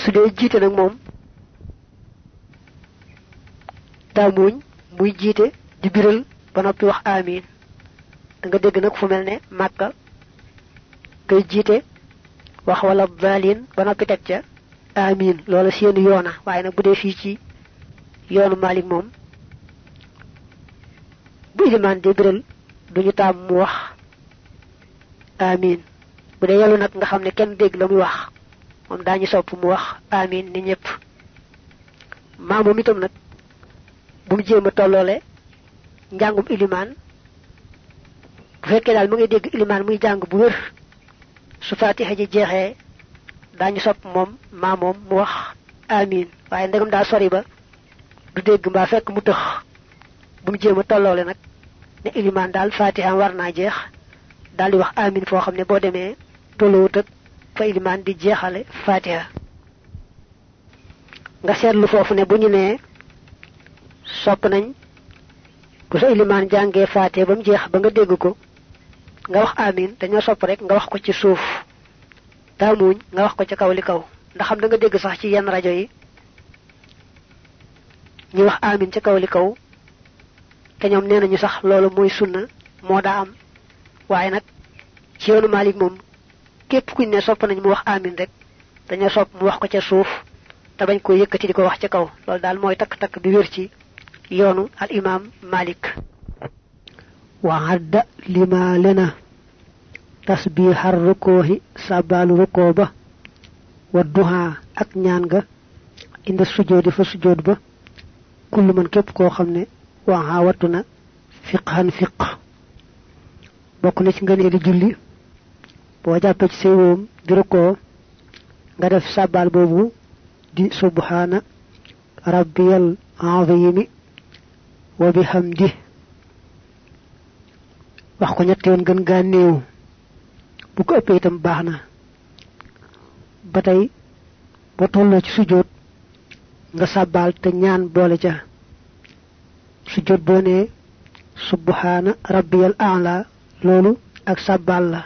su dee jiite nag moom taamuñ muy jiite di biral ba noppi wax amin da nga dégg nag fu mel ne Màkka kay jiite wax wala daalin ba noppi teg ca amin loola seen yoona waaye nag bu dee fii ci yoonu Malik moom bu ilimaan di biral duñu taam mu wax amin bu dee yelu nag nga xam ne kenn dégg la muy wax moom daañu sopp mu wax amin ni ñëpp maa moom itam nag bu mu jéem a tolloole njàngum ilimaan bu fekkee daal mu ngi dégg ilimaan muy jàng bu wér su Faatiha ji jeexee daañu sopp moom maa moom mu wax amin waaye ndegam daa sori ba du dégg mbaa fekk mu tëx bu mu jéem a tolloole nag ne ilimaan daal Faatiha war naa jeex daal di wax amin foo xam ne boo demee tolloowut ak fa ilimaan di jeexale Faatiha nga seetlu foofu ne bu ñu nee sopp nañ bu sa ilimaan jàngee Faatiha ba mu jeex ba nga dégg ko nga wax amin dañoo sopp rek nga wax ko ci suuf taamuñ nga wax ko ca kaw li kaw ndax xam da nga dégg sax ci yenn rajo yi ñu wax amin ca kaw li kaw te ñoom nee nañu sax loolu mooy sunna moo daa am waaye nag ci yoonu Malik moom képp kuñ ne sopp nañ mu wax amin rek dañoo sopp mu wax ko ca suuf te bañ ko yëkkati di ko wax ca kaw loolu daal mooy takk-takk bi wér ci yoonu al imam Malik wa hadda lima lena tasbihar rukuhi sabalu ruko ba wa duha ak ñaan nga inda sujudi fa sujud ba kullu man képp koo xam ne waa wattu na fiqhan fiq bokk na ci ngëneeli julli boo jàppee ci say wóom di rukkoo nga def sàbbaal boobu di subhaana rabbiyal azimi wa bihamdi wax ko ñetti yoon gën gaa néew bu ko ëppee itam baax na ba tey boo tolloo ci sujjóot nga sàbbaal te ñaan boole ca sujjóot boo nee subhaana rabbiyal a'la loolu ak sàbbaal la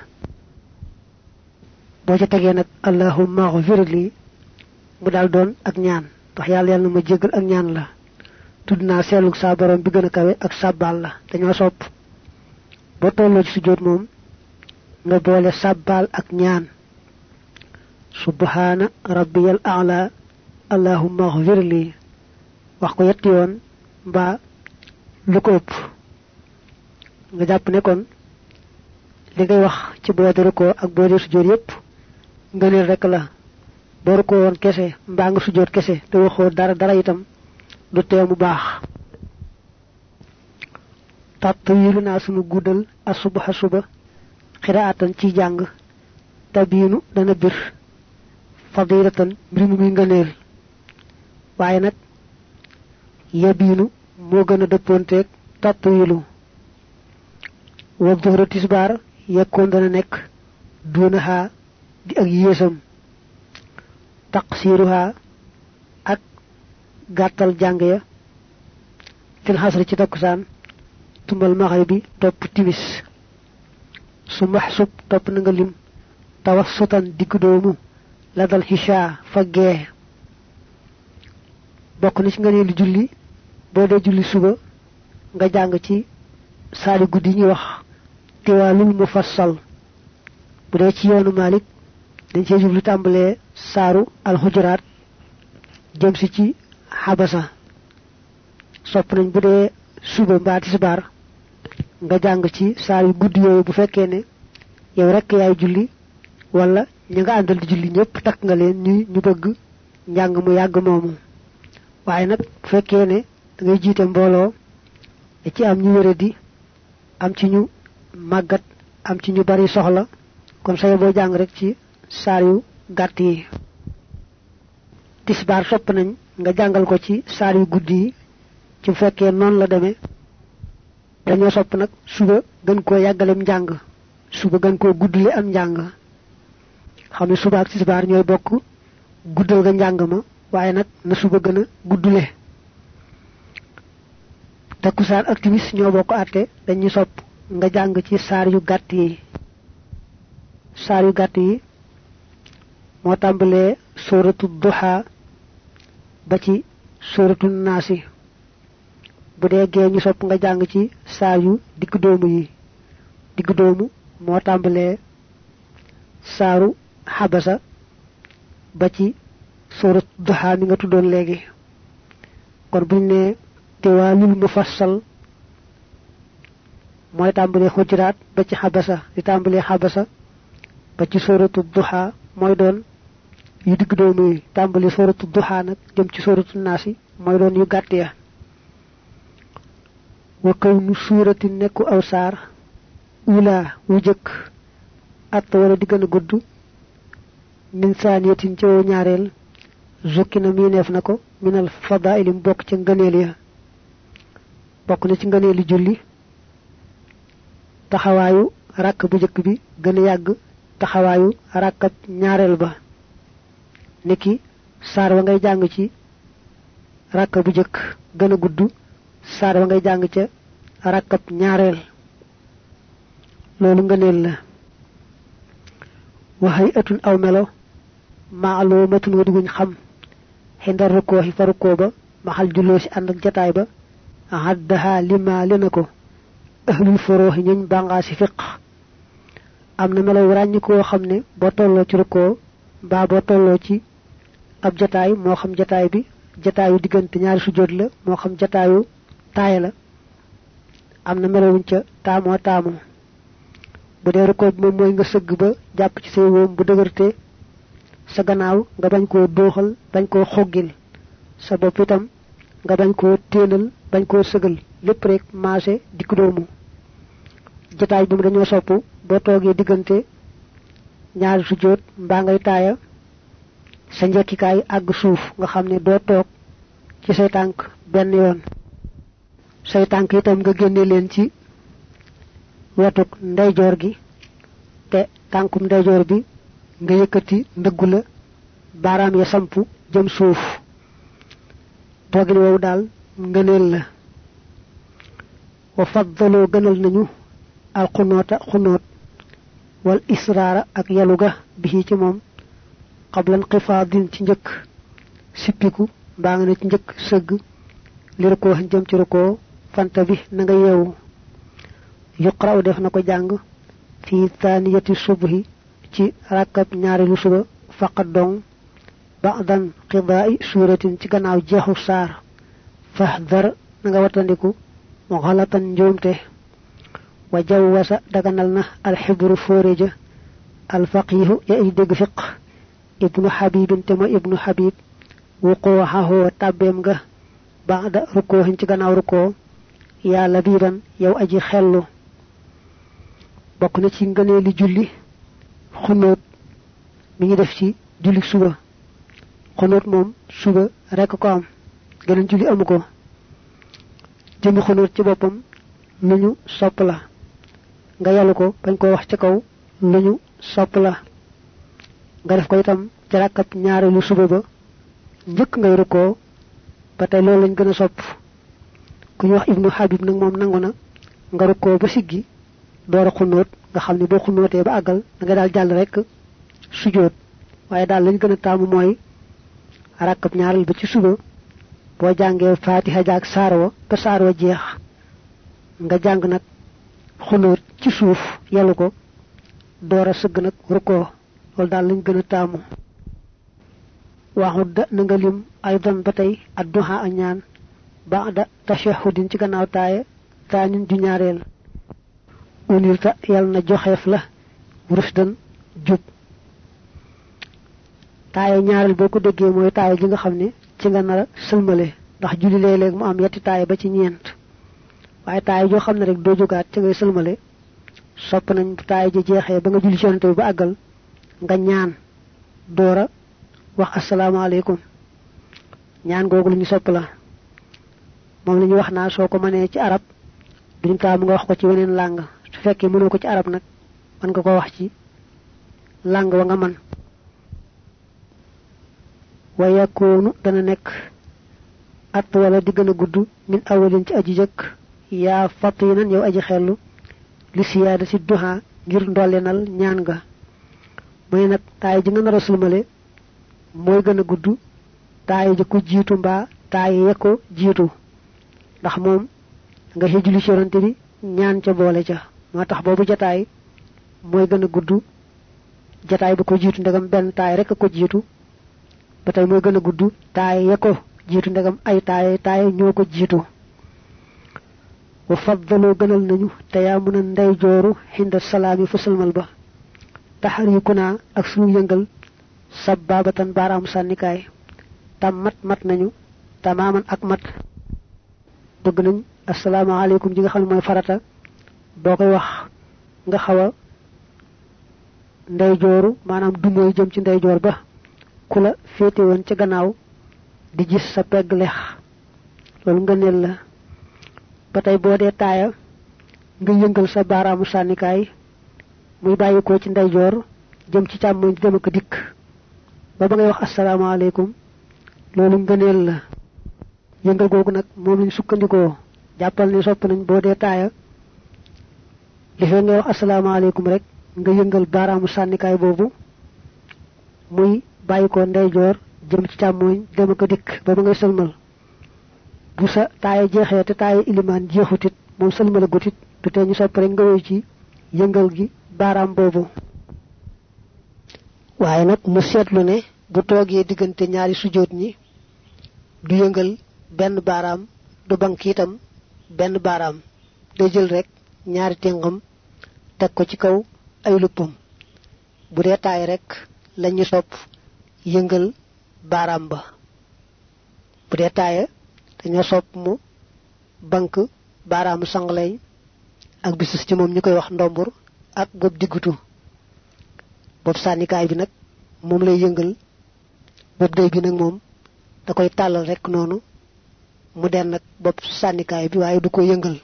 boo ca tegee nag allahumma ighfirli mu daal doon ak ñaan ndax yàlla na ma jéggal ak ñaan la tudd naa seelug saa borom bi gën a kawe ak sàbbaal la dañoo sopp boo tolloo ci sujjóot moom nga boole sàbbaal ak ñaan subhaana rabbiyal a'la allahumma ighfirli wax ko yetti yoon mbaa lu ko ëpp nga jàpp ne kon li ngay wax ci boo di rukkoo ak boo di sujjóot yépp ngëneel rek la boo rukkoo woon kese mbaa nga sujjóot kese te waxoo dara itam du tee mu baax tatwiilu naa sunu guddal asubaha suba xiraatan ci jàng tabiinu dana bir fadilatan mbir mu muy ngëneel waaye nag yabiinu moo gën a dëppoonteeg tatwiilu wa duhra tisbaar yekkoon dana nekk duunahaa di ak yéesam taqsiiruhaa ak gàttal jàng ya fil xasri ci takkusaan tumbal maxribi topp timis su maxsub topp na nga lim tawassutan digg doomu la dal xishaa fa gee bokk na ci nga neelu julli boo dee julli suba nga jàng ci saali guddi ñuy wax tiwaalul mufassal bu dee ci yoonu Malik dañ cee jublu tàmbalee saaru alxujuraat jëm si ci xabasa sopp nañ bu dee suba mbaa tisbaar nga jàng ci saar yu guddi yooyu bu fekkee ne yow rekk yaay julli wala ña nga àndal di julli ñëpp takk nga leen ñu bëgg njàng mu yàgg moomu waaye nag bu fekkee ne da ngay jiite mbooloo da ci am ñu wéradi am ci ñu màggat am ci ñu bari soxla kon say boo jàng rek ci saar yu gàtt yi tisbaar sopp nañ nga jàngal ko ci saar yu guddi yi ci bu fekkee noonu la demee dañoo sopp nag suba gën koo yàggalem njàng suba gën koo guddule am njàng xam ne suba ak tisbaar ñooy bokk guddal ga njàng ma waaye nag na suba gën a guddule takkusaan ak timis ñoo bokk àtte dañuy sopp nga jàng ci saar yu gàtt yi moo tàmbalee suratu duha ba ci suratu nasi bu dee gee ñu sopp nga jàng ci saar yu digg doomu yi digg doomu moo tàmbalee saaru habasa ba ci suratu duha mi nga tuddoon léegi kon buñ ne tiwaalul mufassal mooy tàmbalee xujuraat ba ci habasa di tàmbalee habasa ba ci suratu duha mooy doon yu digg doomu yi tàmbali suratu duha nag jëm ci suratu nasi mooy doon yu gàtt ya wa kawnu suurati nekku aw saar ula wu jëkk at wala di gën a gudd min saaniyatin ci ñaareel zukkina miineef na ko minal fadaili bokk ci ngëneel ya bokk na ci ngëneeli julli taxawaayu rakk bu jëkk bi gën a yàgg taxawaayu rakkab ñaareel ba niki saar wa ngay jàng ci rakk bu jëkk gën a gudd saar wa ngay jàng ca rakkab ñaareel loolu ngëneel la waxay atun aw melo maalumatun wadiguñ xam xindar rukkoo yi fa rukkoo ba maxal julloo si ànd ak jataay ba haddaha lima lena ko ahlul furooxi ñuñ bàngaa si fiq am na melo ràññi koo xam ne boo tolloo ci rukkoo mbaa boo tolloo ci ab jataay moo xam jataay bi jataayu diggante ñaari sujjóot la moo xam jataayu taaya la am na melowuñ ca taamoo taamoo bu dee rukkoo bi moom mooy nga sëgg ba jàpp ci say wóom bu dëgërte sa gannaaw nga bañ koo dóoxal bañ koo xoggil sa bopp itam nga bañ koo téenal bañ koo sëgal lépp rek maase dikk doomu jataay bi mu dañoo sopp boo toogee diggante ñaari sujjóot mbaa ngay taaya sa njekkikaay àgg suuf nga xam ne doo toog ci say tànk benn yoon say tànk itam nga génne leen ci wetuk ndeyjoor gi te tànkum ndeyjoor bi nga yëkkati ndëggu la baaraam ya samp jëm suuf toogin woowu daal ngëneel la wa faddaloo gënal nañu al xunoota xunoot wal israara ak yalu ga bi ci moom xablan xifaadin ci njëkk sippiku mbaa nga ne ci njëkk sëgg li rukkoo jëm ci rukkoo fanta bi na nga yeewu yuqra'u def na ko jàng fi thaniyati subhi ci rakab ñaareelu suba faqat dong ba'dan qida'i suratin ci gannaaw jeexu saar fahdar na nga watandiku mu xalatan njuumte wa jawwasa daganal na alxibru fóoreja alfaqihu ya ay dégg fiq ibnu habibin te ma ibnu habib wuquuxahoo tàbbeem nga ba'da rukkoohin ci gannaaw rukkoo yaa labiban yow aji xellu bokk na ci ngëneeli julli xunóot mi ngi def ci julli suba xunóot moom suba rekk ko am geneen julli amu ko jëmi xunóot ci boppam lu ñu sopp la nga yalu ko bañ ko wax ci kaw lu ñu sopp la nga def ko itam ci rakkab ñaareelu suba ba njëkk ngay rukkoo ba tey loolu lañ gën a sopp ku ñu wax ibnu habib nag moom nangu na nga rukkoo ba siggi door a xunóot nga xam ne boo xunóotee ba àggal da nga daal jàll rek sujjóot waaye daal lañ gën a taamu mooy rakkab ñaareel ba ci suba boo jàngee fatiha jaag saarwa ba saarwa jeex nga jàng nag xunóot ci suuf yelu ko door a sëgg nag rukkoo loolu daal lañ gën a taamu waxudda na nga lim aydan ba tey adduha a ñaan ba'da tashahhudin ci gannaaw taaya taanin ju ñaareel unirta yal na joxeef la rusdan jub taaya ñaareel boo ko déggee mooy taaya ji nga xam ne ci nga nar a sëlmale ndax julli léeg-léeg mu am yetti taaya ba ci ñeent waaye taaya joo xam ne rek doo jógaat ci ngay sëlmale sopp nañ bu taaya ji jeexee ba nga julli ci yonante bi ba àggal nga ñaan doora wax asalaamaaleykum ñaan googu lu ñu sopp la moom la ñu wax naa soo ko mënee ci arab duñu taamu nga wax ko ci weneen làng su fekkee mënoo ko ci arab nag mën nga ko wax ci làng wa nga mën wa yakoonu dana nekk at wala di gën a gudd min awalin ci aji jëkk yaa fatinan yow aji xellu li siyaada si duha ngir ndollenal ñaan nga mooy nag taay ji nga nar a sulmale mooy gën a gudd taaye ja ko jiitu mbaa taaye ya ko jiitu ndax moom nga ci julli ci yonante bi ñaan ca boole ca moo tax boobu jataay mooy gën a gudd jataay ba ko jiitu ndegam benn taay rek a ko jiitu ba tey mooy gën a gudd taaye ya ko jiitu ndegam ay taaye ñoo ko jiitu wa faddaloo gënal nañu te yaa mën a ndey jooru xinda salaami fa sëlmal ba taxarikunaa ak suñu yëngal sabbaabatan baaraamu sànnikaay tam mat nañu tamaaman ak mat bëgg nañ asalaamaaleykum ji nga xam ne mooy farata boo koy wax nga xaw a ndey jooru maanaam du mooy jëm ci ndey joor ba ku la féete woon ca gannaaw di gis sa pegg lex loolu ngëneel la ba tey boo dee taaya nga yëngal sa baaraamu sànnikaay muy bàyyikoo ci ndey joor jëm ci càmmoñ di dem ak dikk ba ngay wax asalaamaaleykum loolu ngëneel la yëngal googu nag moom lañ sukkandikoo jàppal ne sopp nañ boo dee taaya li fee ngay wax asalaamaaleykum rek nga yëngal baaraamu sànnikaay boobu muy bàyyikoo ndeyjoor jëm ci càmmooñ dem ak dikk ba ngay sëlmal bu sa taaya jeexee te taaya ilimaan jeexutit moom sëlmala gutit du tee ñu sopp rek nga woy ci yëngal gi baaraam boobu waaye nag mu seetlu ne bu toogee diggante ñaari sujjóot ñi du yëngal benn baaraam du bank itam benn baaraam day jël rek ñaari téngam teg ko ci kaw ay luppam bu dee taay rek lañu sopp yëngal baaraam ba bu dee taaya dañoo sopp mu bank baaraamu sangaleñ ak bisus ci moom ñu koy wax ndombur ak bopp diggutu bopp sànnikaay bi nag moom lay yëngal bopp day bi nag moom da koy tàllal rek noonu mu den nag bopp sànnikaay bi waaye du ko yëngal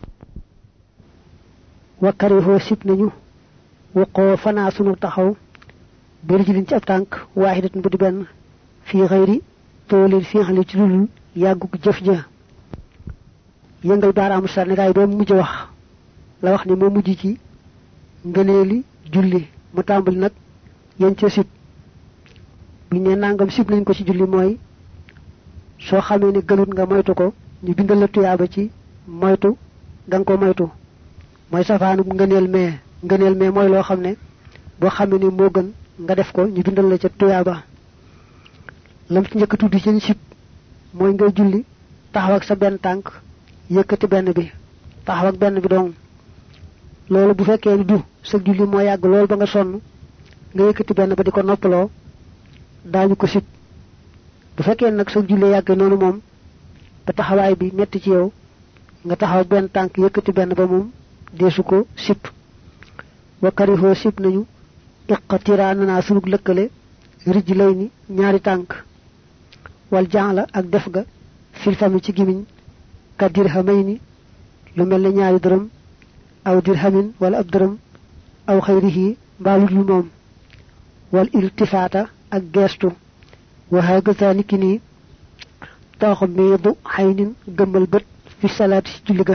wakkarihoo sib nañu waqoo fanaa sunu taxaw bari ji liñ ci ab tànk waaxidat bu di benn fii xëyri toolin fii xali ci lulul yàgguk jëf ja yëngal baaraamu sànnikaay boobu mujj wax la wax ni moo mujj ci ngëneeli julli mu tàmbali nag yéen ca sib buñ ne nangam sib nañ ko ci julli mooy soo xamee ne gënut nga moytu ko ñu bindal la tuyaaba ci moytu danga ko moytu mooy safaanu ngëneel mee mooy loo xam ne boo xamee ne moo gën nga def ko ñu bindal la ca tuyaaba lam ci njëkk tudd ci sib mooy ngay julli taxaw ak sa benn tànk yëkkati benn bi taxaw ak benn bi dong loolu bu fekkee ni du sa julli moo yàgg loolu ba nga sonn nga yëkkati benn ba di ko noppaloo daañu ko sib bu fekkee nag sa julli yàgg noonu moom ba taxawaay bi metti ci yow nga taxaw benn tànk yëkkati benn ba moom deesu ko sib wa karihoo sib nañu iqtiraananaa sunug lëkkale rijj lay ni ñaari tànk wal jaala ak def ga fil fami ci gimiñ ka dirhamayni lu mel ne ñaari dërëm aw dirhamin wala ab dërëm aw xayrihi mbaalut lu moom wal iltifaata ak geestu waxaa gësaa niki nii taxu miidu xaynin gëmmal bët fi salaati ci julli ga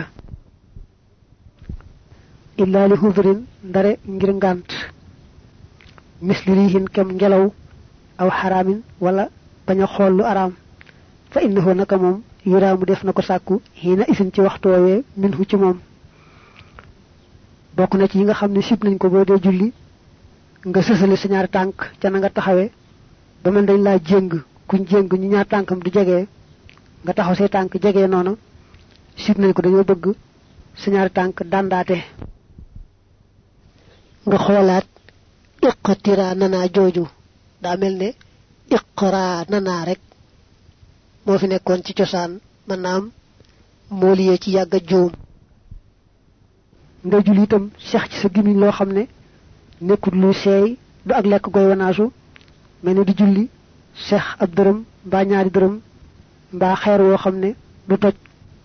illaa li hudrin ndare ngir ngànt misli rihin kem ngelaw aw xaraamin wala bañ a xool lu araam fa innahu naka moom yuraamu def na ko sàkku xiina isin ci waxtu woowee minhu ci moom bokk na ci yi nga xam ne sib nañ ko boo dee julli nga sësale sa ñaari tànk ca na nga taxawee ba mel dañ laa jéng kuñ jéng ñu ñaar tànkam du jegee nga taxaw say tànk jegee noonu sib nañ ko dañoo bëgg sa ñaari tànk dàndaate nga xoolaat iqtira nanaa jooju daa mel ne iqra nanaa rek moo fi nekkoon ci cosaan maanaam moo liyee ci yàgg a juum nga julli itam seex ci sa gimiñ loo xam ne nekkul lu seey du ak lekk goy wanaasu mel ne di julli seex ab dërëm mbaa ñaari dërëm mbaa xeer woo xam ne du toj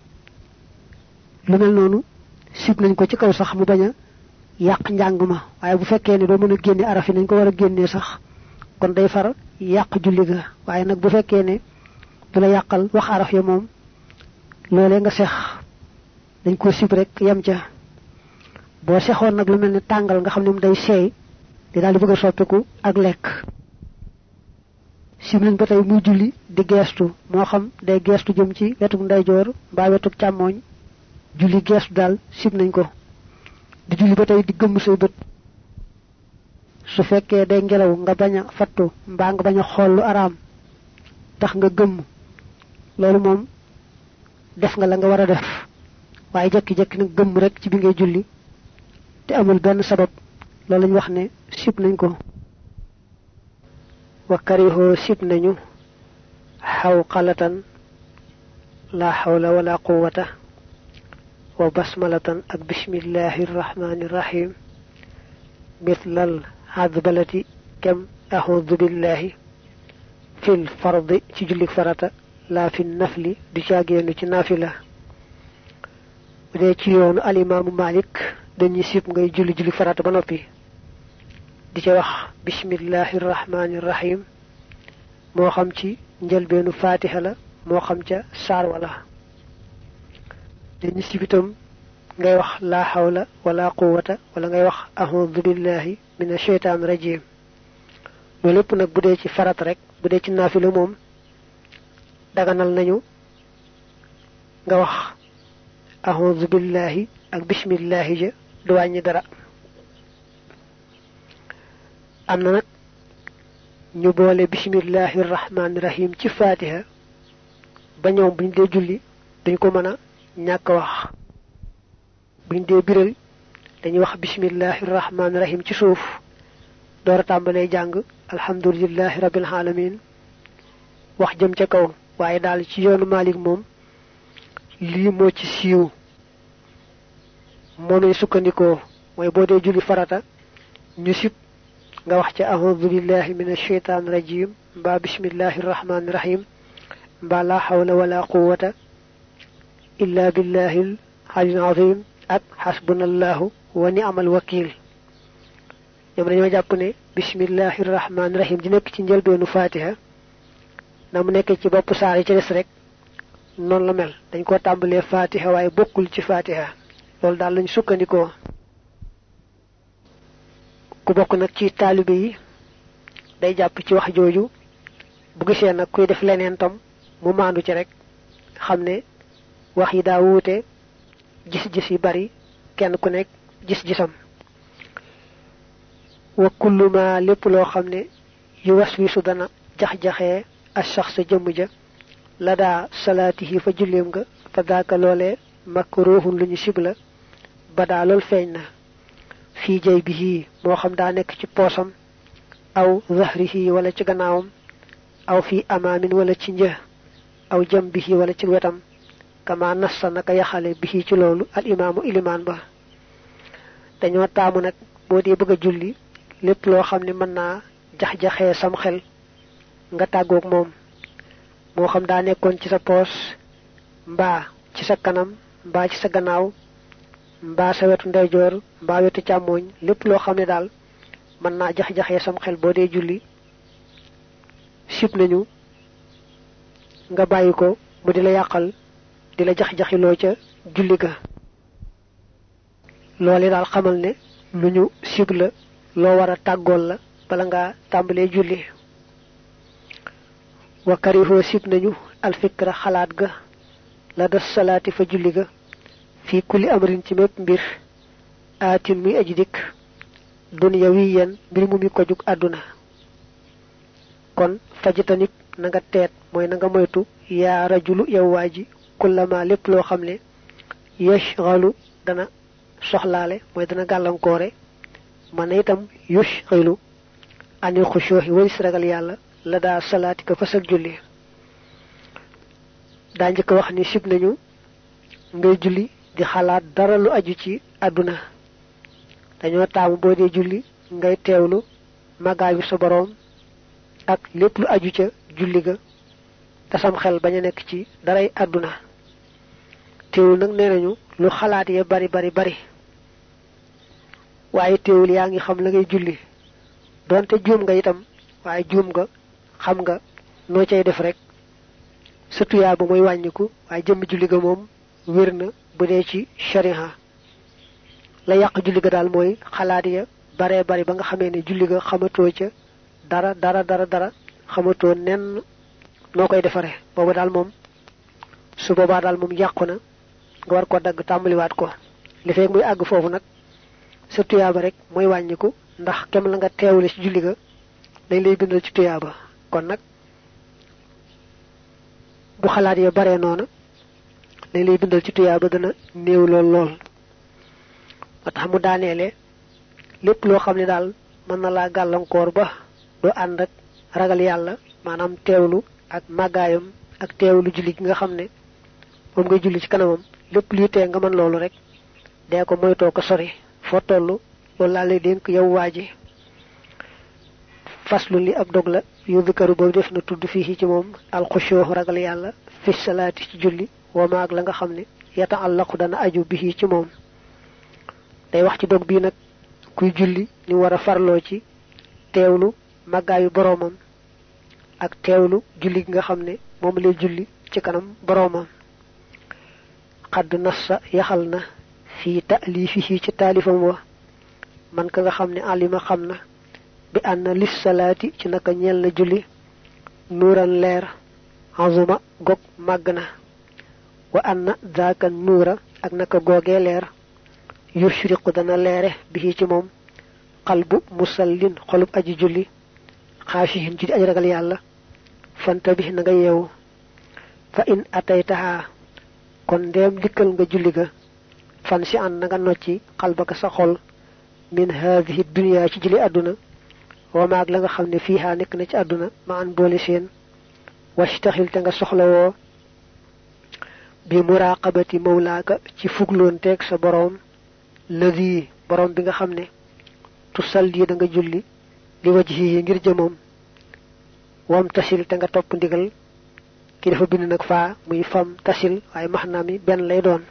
lu mel noonu sib nañ ko ci kaw sax mu bañ a yàq njàng ma waaye bu fekkee ne doo mën a génne araf yi nañ ko war a génnee sax kon day far yàq julli ga waaye nag bu fekkee ne du la yàqal wax araf ya moom loolee nga seex dañ ko sib rek yem ca boo seexoon nag lu mel ne tàngal nga xam ne mu day seey di daal di bëgg a soppiku ak lekk sim nañ ba tey muy julli di gestu moo xam day gestu jëm ci wetu ndeyjoor mbaa wetu càmmooñ julli gestu daal sim nañ ko di julli ba tey di gëmm say bët su fekkee day ngelaw nga bañ a fattu mbaa nga bañ a xool lu araam tax nga gëmm loolu moom def nga la nga war a def waaye jekki-jekki nag gëmm rek ci bi ngay julli te amul benn sabab loolu lañ wax ne sib nañ ko wa karihoo sib nañu xawqalatan la hawla wala quwwata wa basmalatan ak bismillahir rahmanir rahim mithlal hadbalati kam a'udhu billahi fil fardi ci julli farata la fi nafli du caagéenu ci nafila bu dee ci yoonu al imaamu Malik dañuy sib ngay julli farata ba noppi di ca wax bismillahir rahmanir rahim moo xam ci njëlbeenu fatiha la moo xam ca saar wala dañuy sib itam ngay wax la hawla wala quwwata wala ngay wax a'udhu billahi minash shaitanir rajim loolu lépp nag bu dee ci farata rek bu dee ci naafila moom daganal nañu nga wax a'udhu billahi ak bismillahi ja du wàññi dara am na nag ñu boole bismillahir rahmanir rahim ci fatiha ba ñoom buñ dee julli dañ ko mën a ñàkk wax buñ dee biral dañuy wax bismillahir rahmanir rahim ci suuf door a tàmbalee jàng alhamdulillahi rabbil alamin wax jëm ca kaw waaye daal ci yoonu Malik moom lii moo ci siiw moonuy sukkandikoo mooy boo dee julli farata ñu sib nga wax ca a'udhu billahi minash shaitanir rajim mbaa bismillahir rahmanir rahim mbaa la hawla wala quwwata illa billahil aliyyil azim ak hasbunallahu wa ni'mal wakil ñoom dañoo jàpp ne bismillahir rahmanir rahim di nekk ci njëlbeenu fatiha na mu nekk ci bopp saar yi ci des rek noonu la mel dañ ko tàmbalee fatiha waaye bokkul ci fatiha loolu daal lañ sukkandikoo ku bokk nag ci taalibe yi day jàpp ci wax jooju bu gisee nag kuy def leneen tam mu maandu ci rek xam ne wax yi daa wuute gis-gis yi bari kenn ku nekk gis-gisam wa kullu ma lépp loo xam ne yu waswisu dana jax-jaxee ash-shakhs jëmm ja la daa salaatihi fa julleem nga fa daaka loolee makruhun lu ñu sibla ba daa lool feeñ na fii jay bihi moo xam daa nekk ci poosam aw zahrihi wala ci gannaawam aw fii amaamin wala ci një aw jambihi wala ci wetam kama nassa naka yaxale bihi ci loolu al imaamu ilimaan ba dañoo taamu nag boo dee bëgg a julli lépp loo xam ne mën naa jax-jaxee sam xel nga tàggoog moom moo xam daa nekkoon ci sa poos mbaa ci sa kanam mbaa ci sa gannaaw mbaa sa wetu ndeyjoor mbaa wetu càmmooñ lépp loo xam ne daal mën naa jax-jaxee sam xel boo dee julli sib nañu nga bàyyi ko mu di la yàqal di la jax-jaxiloo ca julli ga loole daal xamal ne lu ñu sib la loo war a tàggool la bala nga tàmbalee julli wa karihoo sib nañu alfikra xalaat ga la des salaati fa julli ga fii kulli amrin ci mépp mbir aatin muy aji dikk dunyawiyan mbir mu mi ko jug àdduna kon fajitanit na nga teet mooy na nga moytu yaa rajulu yow waa ji kullama lépp loo xam ne yashghalu dana soxlaale mooy dana gàllankoore man itam yushghilu anil xushuuhi walis ragal yàlla la daa salaati ka fasal julli daa njëkk wax ni sib nañu ngay julli di xalaat dara lu aju ci àdduna dañoo taamu boo dee julli ngay teewlu màggaayu sa boroom ak lépp lu aju ca julli ga te sam xel bañ a nekk ci daray àdduna teewul nag nee nañu lu xalaat ya bari waaye teewul yaa ngi xam la ngay julli donte juum nga itam waaye juum nga xam nga noo cay def rek sa tuyaa ba mooy wàññiku waaye jëmm julli ga moom wér na bu dee ci shariha la yàq julli ga daal mooy xalaat ya bari ba nga xamee ne julli ga xamatoo ca dara xamatoo nen noo koy defare boobu daal moom su boobaa daal moom yàqu na nga war ko dagg tàmbaliwaat ko li fekk muy àgg foofu nag sa tuyaaba rek mooy wàññiku ndax kem la nga teewle ci julli ga dañ lay bindal ci tuyaaba kon nag bu xalaat ya bare noona dañ lay bindal ci tuyaaba dana néew lool lool ba tax mu daaneele lépp loo xam ne daal mën na laa gàllankoor ba doo ànd ak ragal yàlla maanaam teewlu ak màggaayam ak teewlu julli gi nga xam ne moom ngay julli ci kanamam lépp lii tee nga mën loolu rek dee ko moytoo ko sori foo toll loolu laa lay dénk yow waa ji faslu li ab dog la yu dikaru boobu def na tudd fii ci moom alxushoo ragal yàlla fi salaati ci julli wa maag la nga xam ne yata àllaqu dana aju bi ci moom day wax ci dog bii nag kuy julli ni war a farloo ci teewlu màggaayu boroomam ak teewlu julli gi nga xam ne moom lay julli ci kanam boroomam xadd nassa yaxal na fii taalifihi ci taalifam wa man ka nga xam ne alima xam na bi ànd na lis salaati ci naka ñeel na julli nuuran leer azuma gog màgg na wa ànd na zaaka nuura ak naka googee leer yushriqu dana leere bi ci moom xalbu musallin xolub aji julli xaashihin ci di aji ragal yàlla fanta bi na nga yeewu fa in ataytaha kon ndeem dikkal nga julli ga fan si an na nga nocci xalbaka sa xol min haadihi dunya ci julli àdduna wa maag la nga xam ne fiiha nekk na ci àdduna ma an boole seen wastaxil te nga soxlawoo bi muraqabati mawlaaka ci fugloonteeg sa boroom ladi boroom bi nga xam ne tusalli da nga julli li wajhihi ngir jëmoom wam tasil te nga topp ndigal ki dafa bind nag faa muy fam tasil waaye maxnaam yi benn lay doon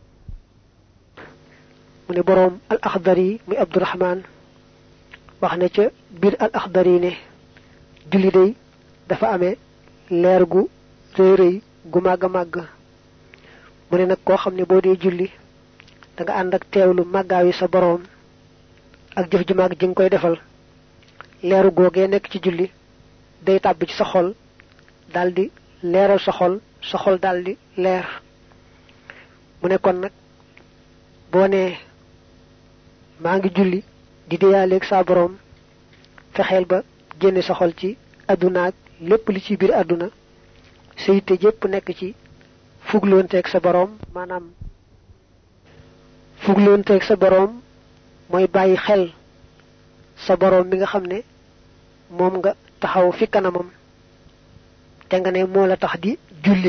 mu ne boroom al axdari muy abdurahman wax ne ca biir al axdari ne julli day dafa amee leer gu rëy rëy gu màgg a màgg mu ne nag koo xam ne boo dee julli da nga ànd ak teewlu màggaayu sa boroom ak jëf ju màgg ji nga koy defal leeru googee nekk ci julli day tàbbi ci sa xol daldi leeral sa xol daldi leer mu ne kon nag boo nee maa ngi julli di deyaaleeg sa boroom fexeel ba génne sa xol ci àdduna ak lépp li ci biir àdduna sa yitte jépp nekk ci fugloonteeg sa boroom maanaam fugloonteeg sa boroom mooy bàyyi xel sa boroom mi nga xam ne moom nga taxaw fi kanamam te nga ne moo la tax di julli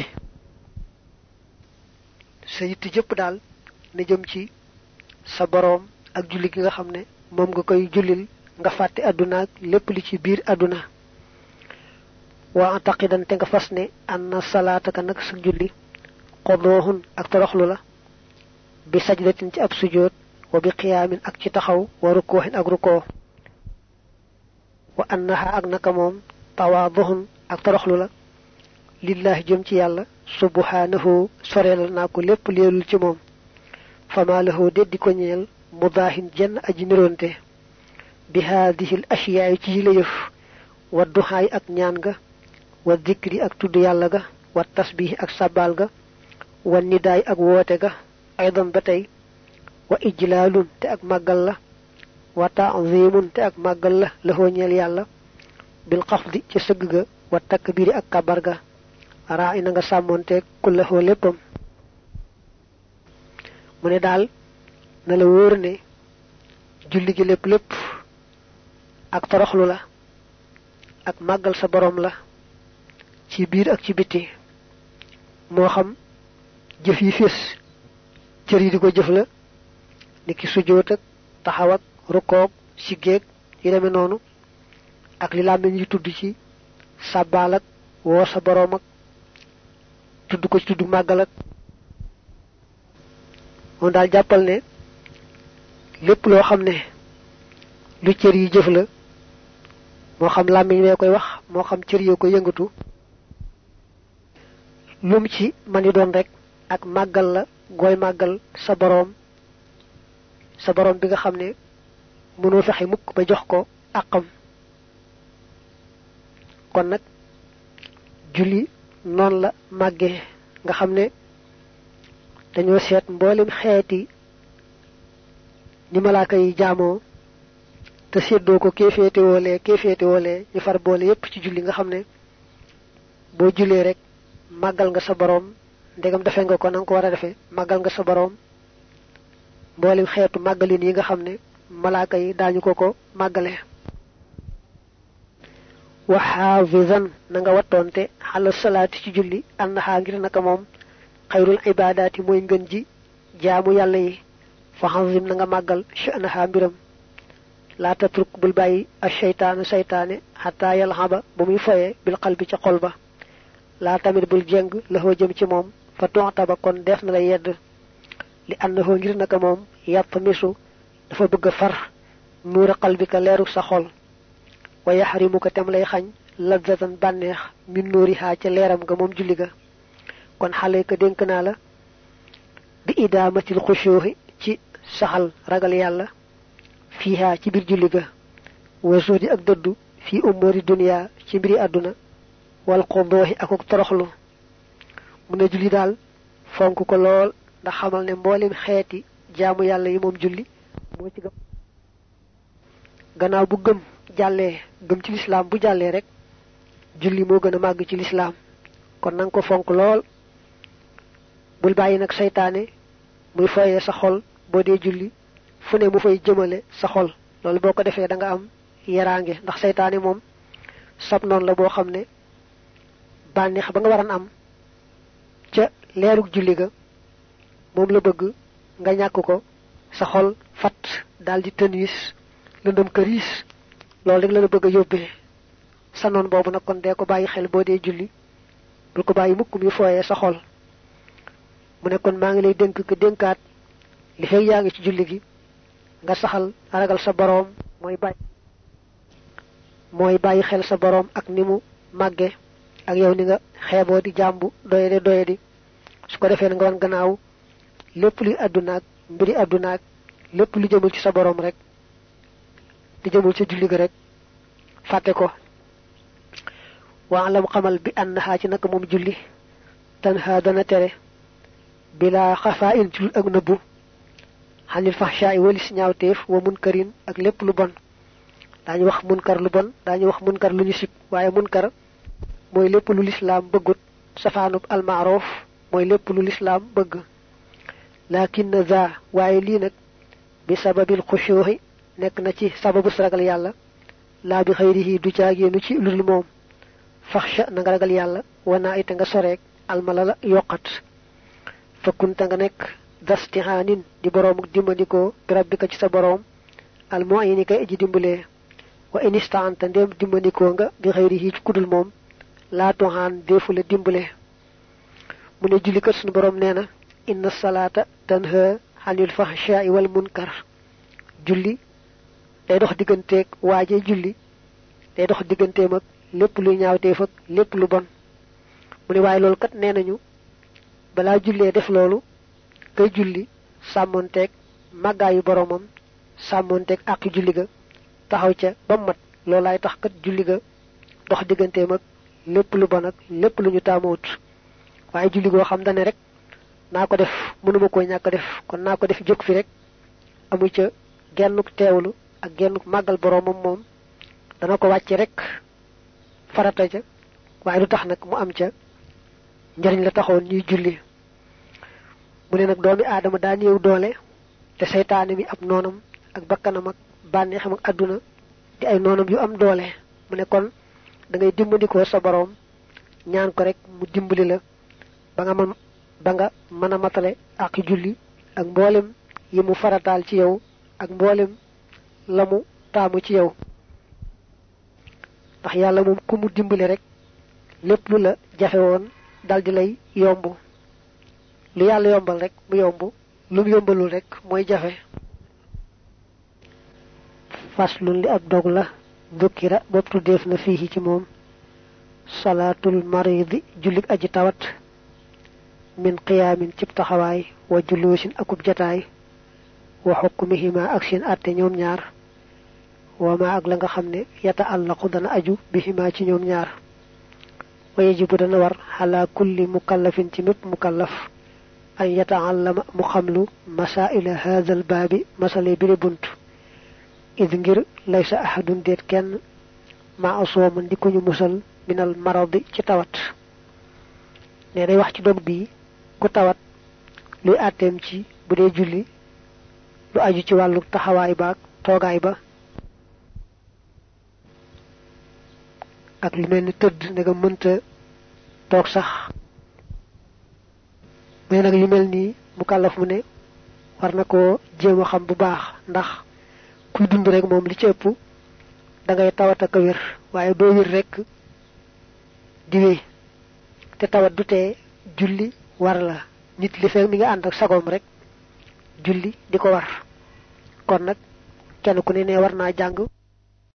sa yitte jépp daal na jëm ci sa boroom ak julli gi nga xam ne moom nga koy jullil nga fàtte àdduna ak lépp li ci biir àdduna waa antaqidan te nga fas ne anna salaataka nag sa julli xodooxun ak toroxlu la bi sajdatin ci ab sujoot wa bi qiyaamin ak ci taxaw wa rukooxin ak rukoo wa annaha ak naka moom tawaaduxun ak toroxlu la lillahi jëm ci yàlla subhanahu soreelal naa ko lépp leelul ci moom fama lahu deddi ko ñeel mudaahin jenn aji niroonte bi haadihi l ashiyaay ci yile yëf wa duxaay ak ñaan ga wa dikri ak tudd yàlla ga wa tasbihi ak sàbbaal ga wa nidaay ak woote ga aydan ba tey wa ijlaalun te ak màggal la wa ta'zimun te ak màggal la lahoo ñeel yàlla bil xafdi ci sëgg ga wa takbiri ak kabar ga raa ina nga sàmmoonteeg kullahoo léppam mu ne daal na la wóor ne julli gi lépp ak toroxlu la ak màggal sa boroom la ci biir ak ci biti moo xam jëf yi fés cër yi di ko jëf la ni ki sujjóot ak taxaw ak rukoog siggeeg yi demee noonu ak li làmmiñ yi tudd ci sàbbaal ak woo sa boroom ak tudd ko ci tudd màggal ak moom daal jàppal ne lépp loo xam ne lu cër yi jëf la moo xam làmmiñ wee koy wax moo xam cër yoo ko yëngatu lum ci man yi doon rek ak màggal la gooy màggal sa boroom bi nga xam ne mënoo fexe mukk ba jox ko àqam kon nak julli non la magge nga xamne dañoo seet mbolim xeeti ni malaaka yi jaamoo te séddoo ko kéeféete woole ñu far boole yépp ci julli nga xam ne boo jullee rek màggal nga sa boroom ndegam defe nga ko nanga ko war a defe màggal nga sa boroom mboolem xeetu màggalin yi nga xam ne malaaka yi daañu ko màggale wa xaafizan na nga wattoonte xala salaati ci julli annaha ngir naka moom xayrul ibadaati mooy ngën ji jaamu yàlla yi fa xazim na nga màggal sha'naha mbiram la tatruk bul bàyyi ash-shaytaanu saytaane xataa yalxaba ba muy foye bil qalbi ca xol ba la tamit bul jeng la jëm ci moom fa tu'taba kon def na la yedd li annahu ngir naka moom yàpp misu dafa bëgg far nuura qalbika leeru sa xol wa yaxrimuka tem lay xañ ladzatan bànneex min nuurihaa ca leeram nga moom julli ga kon xale ka dénk naa la bi idaamatil xushuuhi ci saxal ragal yàlla fiha ci bir julli ga wa zuhdi ak dëddu fi umuri dunya ci mbiri aduna wal quduhi akuk toroxlu mu ne julli daal fonk ko lool ndax xamal ne mboolem xeeti jaamu yàlla yi moom julli moo ci gannaaw bu gëm ci lislaam bu jàllee rek julli moo gën a màgg ci lislaam kon nang ko fonk lool bul bàyyi nag seytaane muy foyee sa xol boo dee julli fu ne mu fay jëmale sa xol loolu boo ko defee da nga am yaraange ndax seytaane moom sab noon la boo xam ne bànneex ba nga waran am ca leerug julli ga moom la bëgg nga ñàkk ko sa xol fat daldi tëniis lëndëm këriis loolu rek la bëgg a yóbbee sa noon boobu nag kon dee ko bàyyi xel boo dee julli bul ko bàyyi mukk mi fooyee sa xol mu ne kon maa ngi lay dénk ko dénkaat li fay yaa ngi ci julli gi nga saxal ragal sa boroom mooy bàyyi xel sa boroom ak ni mu màgge ak yow ni nga xeeboo di jàmbu doyadi su ko defee nga wan gannaaw lépp luy àddunaak mbiri àddunaak lépp lu jëmul ci sa boroom rek di jëmul ci julli ga rek fàtte ko waalam xamal bi annaha ci naka moom julli tanha dana tere bila xafaa'in ci ak nëbbu xanil fahsha'i walis ñaawteef wa munkarin ak lépp lu bon daañu wax munkar lu bon daañu wax munkar lu ñu sib waaye munkar mooy lépp lu lislaam bëggut safaanub almaaroof mooy lépp lu lislaam bëgg lakin za waaye lii nag bi sababil xushuuhi nekk na ci sababu ragal yàlla laa bi xayrihi du caagéenu ci lul moom faxsha na nga ragal yàlla wanaa ite nga soreek almala la yokkat fakkunta nga nekk dastihaanin di boroomuk dimbandikoo bi rabbika ci sa boroom almu'ini kay aji dimbalee wa inistaanta ndéem dimbandikoo nga bi xayrihi ci kudul moom laa tuhaan deefu la dimbale mu ne julli kat sunu boroom nee na inna salaata tanha anil fahsha'i wal munkar julli day dox digganteeg waaje julli day dox digganteem ak lépp luy ñaawteef ak lépp lu bon mu ne waaye loolu kat nee nañu balaa jullee def loolu kay julli sàmmonteeg màggaayu boroomam sàmmonteeg àqi julli ga taxaw ca ba mat loolaay tax kat julli ga dox digganteem ak lépp lu bon ak lépp lu ñu taamoot waaye julli goo xam dane rek naa ko def mënuma koo ñàkk def kon naa ko def jóg fi rek amu ca gennuk teewlu ak gennuk màggal boroomam moom dana ko wàcce rek farata ca waaye lu tax nag mu am ca njariñ la taxoon ñuy julli mu ne nag doomi aadama daa néew doole te seytaane mi ab noonam ak bakkanam ak bànneexam ak àdduna di ay noonam yu am doole mu ne kon da ngay dimbandikoo sa boroom ñaan ko rek mu dimbali la ba nga mën a matale ak julli ak mboolem yi mu farataal ci yow ak mboolem la mu taamu ci yow ndax yàlla moom ku mu dimbali rek lépp lu la jafe woon daldi lay yomb lu yàlla yombal rek mu yomb lu mu yombalul rek mooy jafe faslun li ab dog la dukkira bopp tuddeef na fii ci moom salaatul maridi jullik aji tawat min qiyaamin cib taxawaay wa juluusin akub jataay wa xukmihima ak seen àtte ñoom ñaar wa ma ak la nga xam ne yata àllaqu dana aju bihima ci ñoom ñaar wayajibu dana war ala kulli mukallafin ci mépp mukallaf an yataallama mu xamlu masaila hadha al baabi masale bi buntu id ngir laysa ahadun deet kenn ma asooman di ko ñu musal minal maradi ci tawat ne day wax ci dog bi ku tawat luy atem ci bu dee julli lu aju ci wàllu taxawaay ba ak toogaay ba ak lu mel ni tëdd nga mënta toog sax mais nag yu mel nii mu kàllaf mu ne war na koo jéem a xam bu baax ndax kuy dund rek moom li ci ëpp da ngay tawat ak wér waaye doo wér rek di wéy te tawat du tee julli war la nit li fekk mi nga ànd ak sagoom rek julli di ko war kon nag kenn ku ne war naa jàng